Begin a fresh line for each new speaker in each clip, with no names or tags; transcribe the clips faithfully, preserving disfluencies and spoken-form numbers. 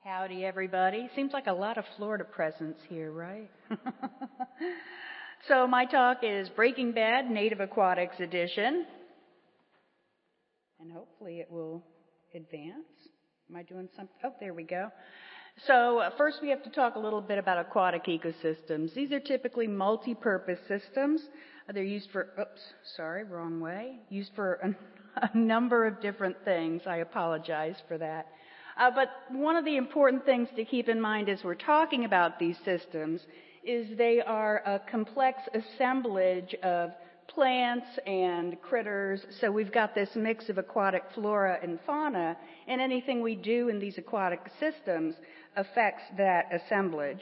Howdy, everybody. Seems like a lot of Florida presence here, right? So my talk is Breaking Bad Native Aquatics Edition. And hopefully it will advance. Am I doing something? Oh, there we go. So uh, first we have to talk a little bit about aquatic ecosystems. These are typically multi-purpose systems. Uh, they're used for, oops, sorry, wrong way. Used for a, a number of different things. I apologize for that. Uh, but one of the important things to keep in mind as we're talking about these systems is they are a complex assemblage of plants and critters. So we've got this mix of aquatic flora and fauna, and anything we do in these aquatic systems affects that assemblage.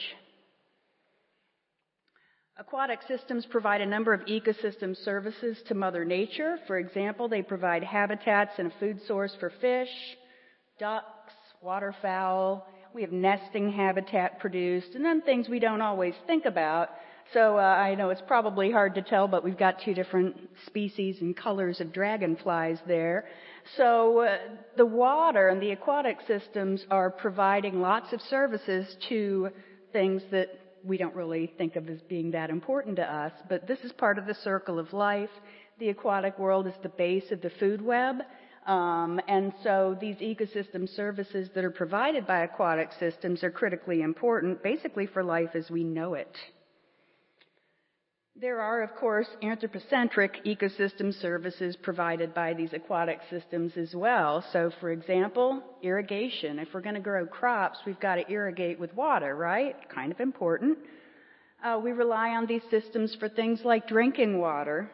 Aquatic systems provide a number of ecosystem services to Mother Nature. For example, they provide habitats and a food source for fish, ducks, waterfowl. We have nesting habitat produced, and then things we don't always think about. So uh, I know it's probably hard to tell, but we've got two different species and colors of dragonflies there. So uh, the water and the aquatic systems are providing lots of services to things that we don't really think of as being that important to us. But this is part of the circle of life. The aquatic world is the base of the food web. Um, and so these ecosystem services that are provided by aquatic systems are critically important, basically for life as we know it. There are, of course, anthropocentric ecosystem services provided by these aquatic systems as well. So, for example, irrigation. If we're going to grow crops, we've got to irrigate with water, right? Kind of important. Uh, we rely on these systems for things like drinking water.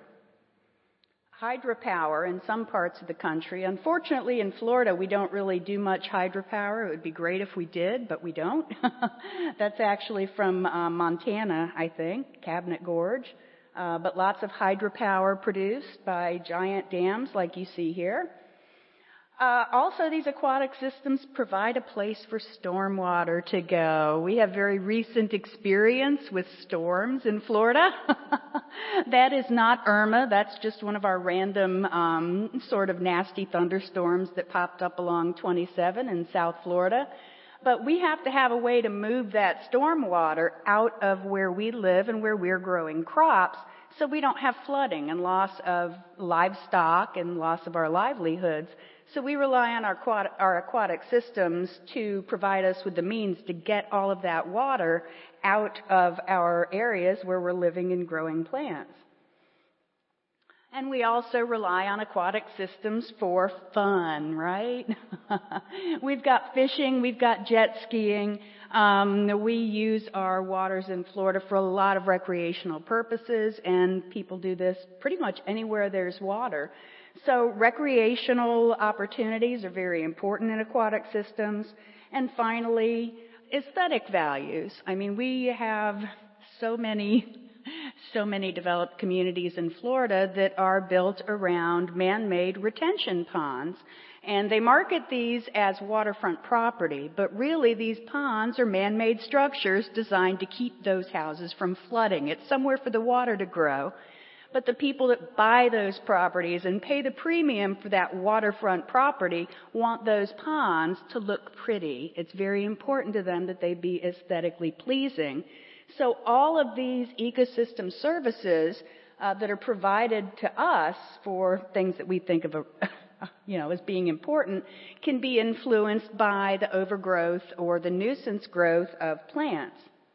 Hydropower in some parts of the country. Unfortunately, in Florida, we don't really do much hydropower. It would be great if we did, but we don't. That's actually from uh, Montana, I think, Cabinet Gorge. Uh, but lots of hydropower produced by giant dams like you see here. Uh, also, these aquatic systems provide a place for stormwater to go. We have very recent experience with storms in Florida. That is not Irma. That's just one of our random um, sort of nasty thunderstorms that popped up along twenty-seven in South Florida. But we have to have a way to move that stormwater out of where we live and where we're growing crops so we don't have flooding and loss of livestock and loss of our livelihoods. So we rely on our aquatic, our aquatic systems to provide us with the means to get all of that water out of our areas where we're living and growing plants. And we also rely on aquatic systems for fun, right? We've got fishing, we've got jet skiing. Um, we use our waters in Florida for a lot of recreational purposes, and people do this pretty much anywhere there's water. So recreational opportunities are very important in aquatic systems. And finally, aesthetic values. I mean, we have so many, so many developed communities in Florida that are built around man-made retention ponds. And they market these as waterfront property, but really these ponds are man-made structures designed to keep those houses from flooding. It's somewhere for the water to grow. But the people that buy those properties and pay the premium for that waterfront property want those ponds to look pretty. It's very important to them that they be aesthetically pleasing. So all of these ecosystem services uh, that are provided to us for things that we think of, you know, as being important can be influenced by the overgrowth or the nuisance growth of plants.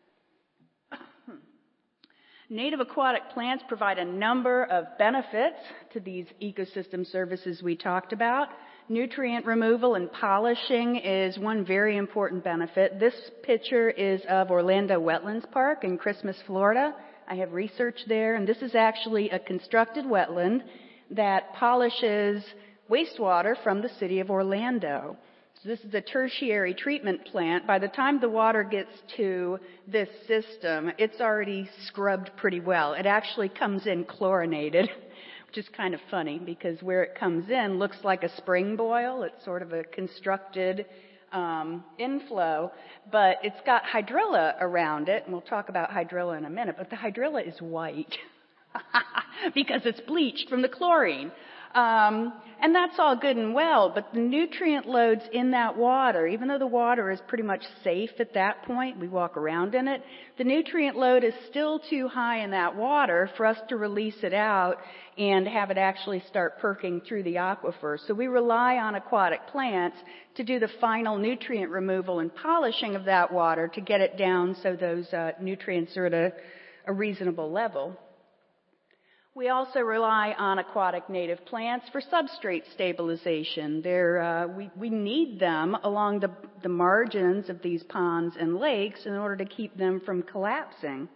Native aquatic plants provide a number of benefits to these ecosystem services we talked about. Nutrient removal and polishing is one very important benefit. This picture is of Orlando Wetlands Park in Christmas, Florida. I have research there, and this is actually a constructed wetland that polishes wastewater from the city of Orlando. So this is a tertiary treatment plant. By the time the water gets to this system, it's already scrubbed pretty well. It actually comes in chlorinated, which is kind of funny because where it comes in looks like a spring boil. It's sort of a constructed um, inflow, but it's got hydrilla around it, and we'll talk about hydrilla in a minute, but the hydrilla is white because it's bleached from the chlorine. Um, and that's all good and well, but the nutrient loads in that water, even though the water is pretty much safe at that point, we walk around in it, the nutrient load is still too high in that water for us to release it out and have it actually start perking through the aquifer. So we rely on aquatic plants to do the final nutrient removal and polishing of that water to get it down so those uh, nutrients are at a, a reasonable level. We also rely on aquatic native plants for substrate stabilization. They're, uh, we, we need them along the, the margins of these ponds and lakes in order to keep them from collapsing.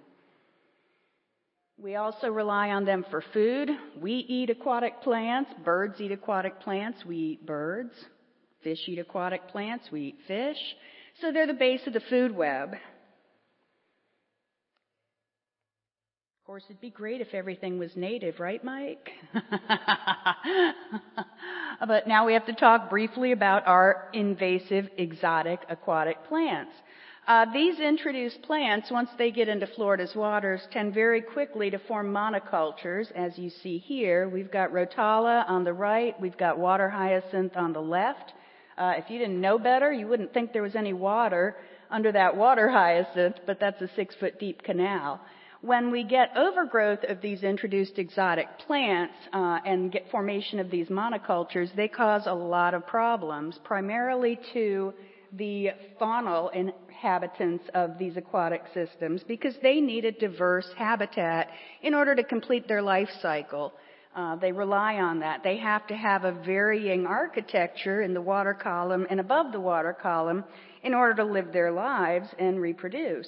We also rely on them for food. We eat aquatic plants. Birds eat aquatic plants. We eat birds. Fish eat aquatic plants. We eat fish. So they're the base of the food web. Of course, it'd be great if everything was native, right, Mike? But now we have to talk briefly about our invasive exotic aquatic plants. Uh, these introduced plants, once they get into Florida's waters, tend very quickly to form monocultures, as you see here. We've got Rotala on the right. We've got water hyacinth on the left. Uh, if you didn't know better, you wouldn't think there was any water under that water hyacinth, but that's a six-foot deep canal. When we get overgrowth of these introduced exotic plants uh, and get formation of these monocultures, they cause a lot of problems, primarily to the faunal inhabitants of these aquatic systems because they need a diverse habitat in order to complete their life cycle. Uh, they rely on that. They have to have a varying architecture in the water column and above the water column in order to live their lives and reproduce.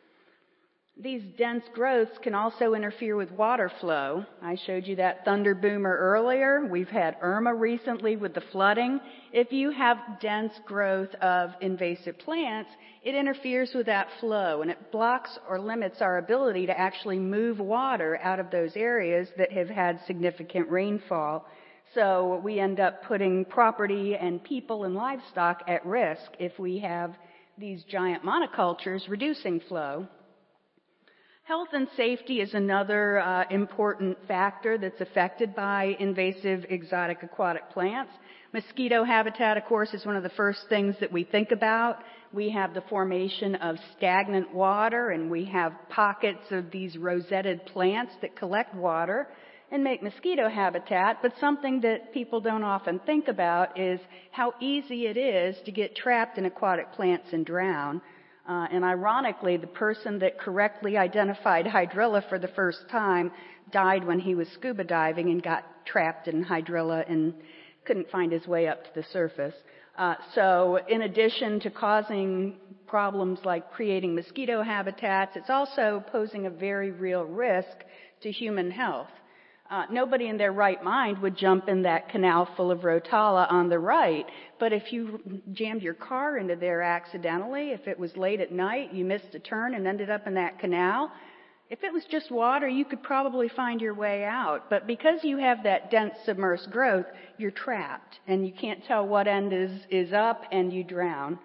These dense growths can also interfere with water flow. I showed you that thunder boomer earlier. We've had Irma recently with the flooding. If you have dense growth of invasive plants, it interferes with that flow and it blocks or limits our ability to actually move water out of those areas that have had significant rainfall. So we end up putting property and people and livestock at risk if we have these giant monocultures reducing flow. Health and safety is another uh, important factor that's affected by invasive exotic aquatic plants. Mosquito habitat, of course, is one of the first things that we think about. We have the formation of stagnant water, and we have pockets of these rosetted plants that collect water and make mosquito habitat. But something that people don't often think about is how easy it is to get trapped in aquatic plants and drown. Uh, and ironically, the person that correctly identified hydrilla for the first time died when he was scuba diving and got trapped in hydrilla and couldn't find his way up to the surface. Uh, so in addition to causing problems like creating mosquito habitats, it's also posing a very real risk to human health. Uh, nobody in their right mind would jump in that canal full of Rotala on the right. But if you jammed your car into there accidentally, if it was late at night, you missed a turn and ended up in that canal, if it was just water, you could probably find your way out. But because you have that dense submersed growth, you're trapped and you can't tell what end is, is up and you drown.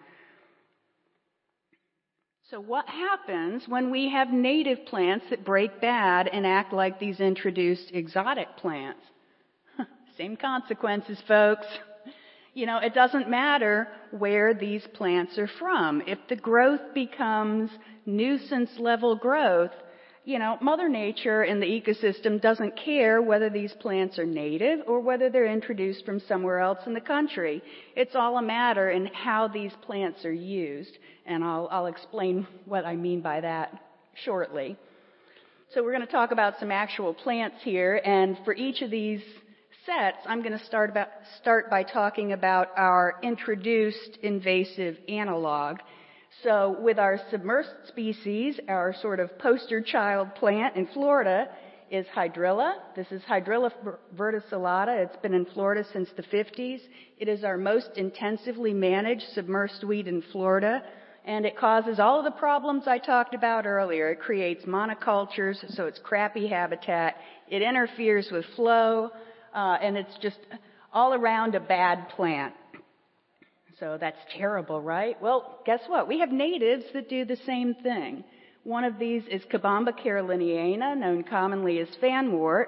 So what happens when we have native plants that break bad and act like these introduced exotic plants? Same consequences, folks. You know, it doesn't matter where these plants are from. If the growth becomes nuisance level growth, you know, Mother Nature and the ecosystem doesn't care whether these plants are native or whether they're introduced from somewhere else in the country. It's all a matter in how these plants are used. And I'll, I'll explain what I mean by that shortly. So we're going to talk about some actual plants here. And for each of these sets, I'm going to start, about, start by talking about our introduced invasive analog. So with our submersed species, our sort of poster child plant in Florida is hydrilla. This is Hydrilla verticillata. It's been in Florida since the fifties. It is our most intensively managed submersed weed in Florida, and it causes all of the problems I talked about earlier. It creates monocultures, so it's crappy habitat. It interferes with flow, uh, and it's just all around a bad plant. So that's terrible, right? Well, guess what? We have natives that do the same thing. One of these is Kabamba caroliniana, known commonly as fanwort.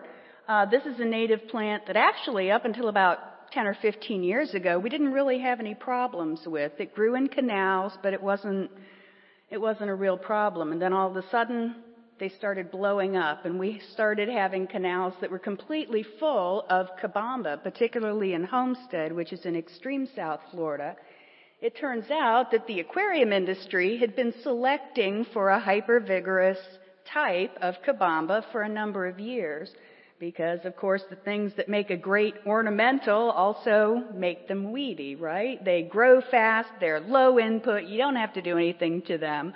Uh, this is a native plant that actually, up until about ten or fifteen years ago, we didn't really have any problems with. It grew in canals, but it wasn't, it wasn't a real problem. And then all of a sudden, they started blowing up, and we started having canals that were completely full of Kabamba, particularly in Homestead, which is in extreme South Florida. It turns out that the aquarium industry had been selecting for a hyper-vigorous type of Kabamba for a number of years, because, of course, the things that make a great ornamental also make them weedy, right? They grow fast, they're low input, you don't have to do anything to them.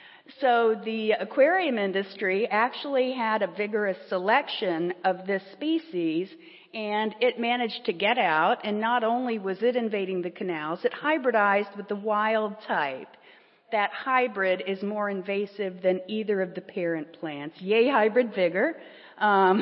So the aquarium industry actually had a vigorous selection of this species, and it managed to get out, and not only was it invading the canals, it hybridized with the wild type. That hybrid is more invasive than either of the parent plants. Yay, hybrid vigor. Um,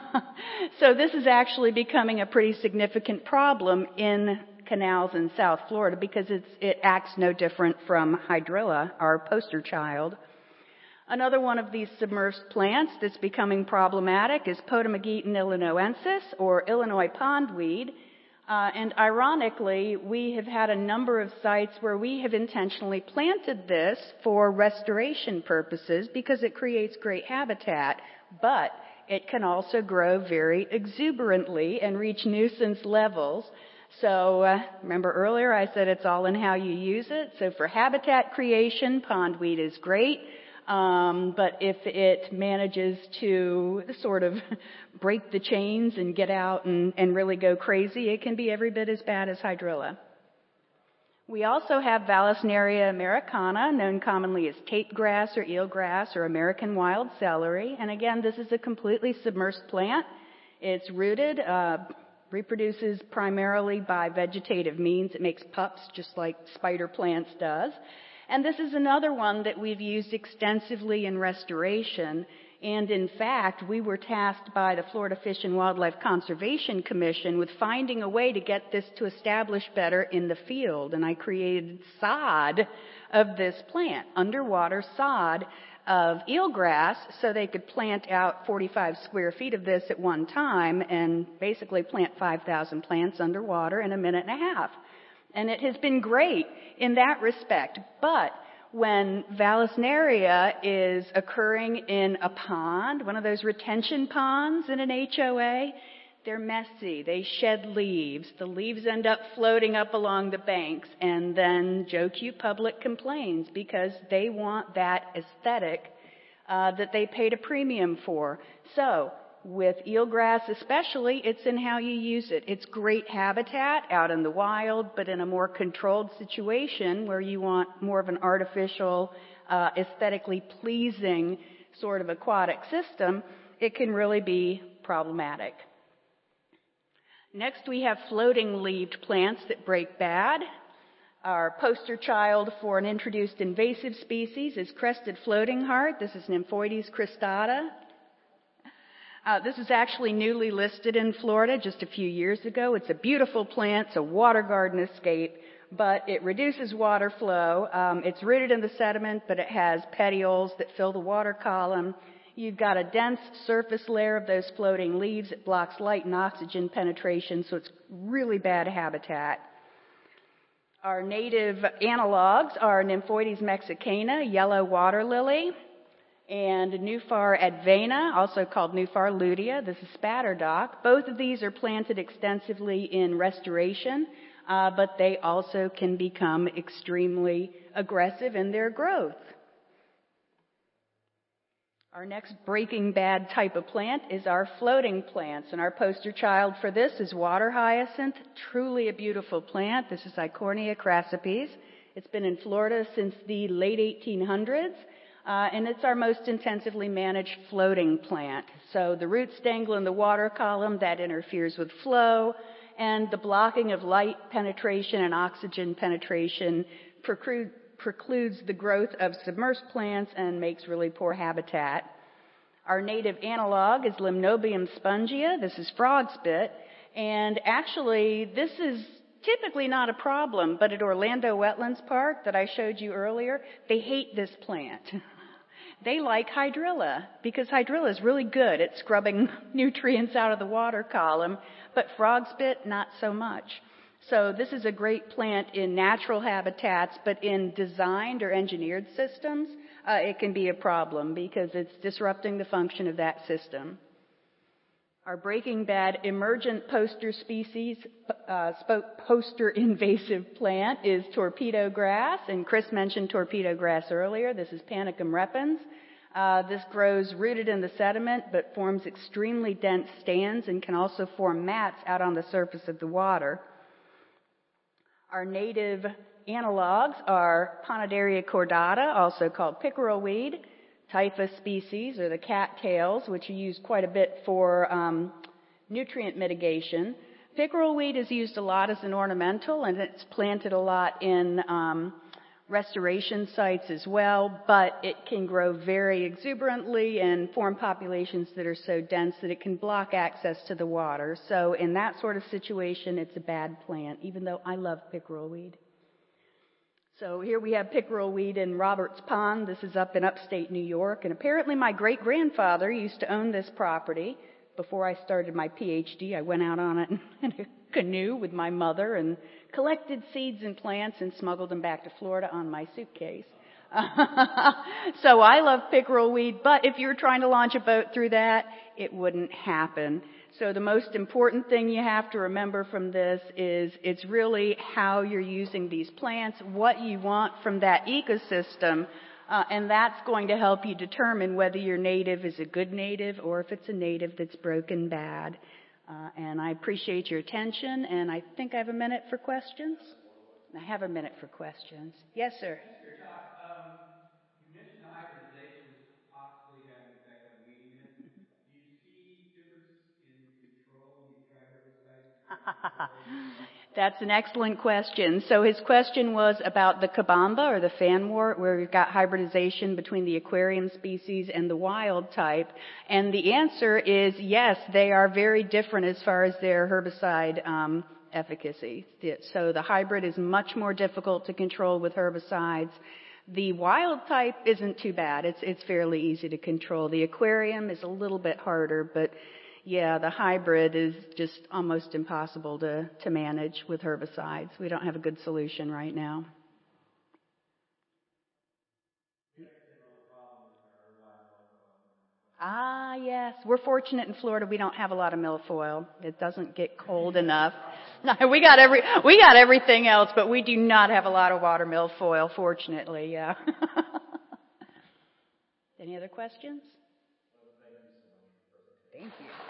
so this is actually becoming a pretty significant problem in canals in South Florida because it's, it acts no different from hydrilla, our poster child. Another one of these submerged plants that's becoming problematic is Potamogeton illinoensis, or Illinois pondweed. Uh, and ironically, we have had a number of sites where we have intentionally planted this for restoration purposes because it creates great habitat, but it can also grow very exuberantly and reach nuisance levels. So uh, remember earlier I said it's all in how you use it. So for habitat creation, pondweed is great. Um, but if it manages to sort of break the chains and get out and, and really go crazy, it can be every bit as bad as hydrilla. We also have Vallisneria americana, known commonly as tape grass or eelgrass or American wild celery. And again, this is a completely submersed plant. It's rooted, uh, reproduces primarily by vegetative means. It makes pups just like spider plants does. And this is another one that we've used extensively in restoration. And in fact, we were tasked by the Florida Fish and Wildlife Conservation Commission with finding a way to get this to establish better in the field. And I created sod of this plant, underwater sod of eelgrass, so they could plant out forty-five square feet of this at one time and basically plant five thousand plants underwater in a minute and a half. And it has been great in that respect. But when Vallisneria is occurring in a pond, one of those retention ponds in an H O A, they're messy. They shed leaves. The leaves end up floating up along the banks. And then Joe Q Public complains because they want that aesthetic uh, that they paid a premium for. So with eelgrass especially, it's in how you use it. It's great habitat out in the wild, but in a more controlled situation where you want more of an artificial, uh, aesthetically pleasing sort of aquatic system, it can really be problematic. Next, we have floating-leaved plants that break bad. Our poster child for an introduced invasive species is crested floating heart. This is Nymphoides cristata. Uh, this is actually newly listed in Florida just a few years ago. It's a beautiful plant. It's a water garden escape, but it reduces water flow. Um, it's rooted in the sediment, but it has petioles that fill the water column. You've got a dense surface layer of those floating leaves. It blocks light and oxygen penetration, so it's really bad habitat. Our native analogs are Nymphoides mexicana, yellow water lily, and Nuphar advena, also called Nuphar lutea. This is spatterdock. Both of these are planted extensively in restoration, uh, but they also can become extremely aggressive in their growth. Our next breaking bad type of plant is our floating plants, and our poster child for this is water hyacinth, truly a beautiful plant. This is Eichhornia crassipes. It's been in Florida since the late eighteen hundreds. Uh, and it's our most intensively managed floating plant. So the roots dangle in the water column, that interferes with flow, and the blocking of light penetration and oxygen penetration preclude, precludes the growth of submersed plants and makes really poor habitat. Our native analog is Limnobium spongia. This is frog spit. And actually, this is typically not a problem, but at Orlando Wetlands Park that I showed you earlier, they hate this plant. They like hydrilla because hydrilla is really good at scrubbing nutrients out of the water column, but frogspit, not so much. So this is a great plant in natural habitats, but in designed or engineered systems, uh, it can be a problem because it's disrupting the function of that system. Our Breaking Bad emergent poster species, uh, poster invasive plant is torpedo grass, and Chris mentioned torpedo grass earlier. This is Panicum repens. Uh, this grows rooted in the sediment, but forms extremely dense stands and can also form mats out on the surface of the water. Our native analogs are Ponaderia cordata, also called pickerel weed, typhus species, or the cattails, which are used quite a bit for um, nutrient mitigation. Pickerel weed is used a lot as an ornamental, and it's planted a lot in um, restoration sites as well, but it can grow very exuberantly and form populations that are so dense that it can block access to the water. So in that sort of situation, it's a bad plant, even though I love pickerel weed. So here we have pickerel weed in Roberts Pond. This is up in upstate New York. And apparently my great-grandfather used to own this property. Before I started my P H D, I went out on it in a canoe with my mother and collected seeds and plants and smuggled them back to Florida on my suitcase. So I love pickerel weed, but if you were trying to launch a boat through that, it wouldn't happen. So the most important thing you have to remember from this is it's really how you're using these plants, what you want from that ecosystem, uh, and that's going to help you determine whether your native is a good native or if it's a native that's broken bad. Uh, and I appreciate your attention, and I think I have a minute for questions. I have a minute for questions. Yes, sir. That's an excellent question. So his question was about the kabamba or the fanwort, where we've got hybridization between the aquarium species and the wild type. And the answer is yes, they are very different as far as their herbicide um, efficacy. So the hybrid is much more difficult to control with herbicides. The wild type isn't too bad. It's, it's fairly easy to control. The aquarium is a little bit harder, but yeah, the hybrid is just almost impossible to, to manage with herbicides. We don't have a good solution right now. Ah, yes. We're fortunate in Florida we don't have a lot of milfoil. It doesn't get cold enough. we got every we got everything else, but we do not have a lot of water milfoil, fortunately, yeah. Any other questions? Thank you.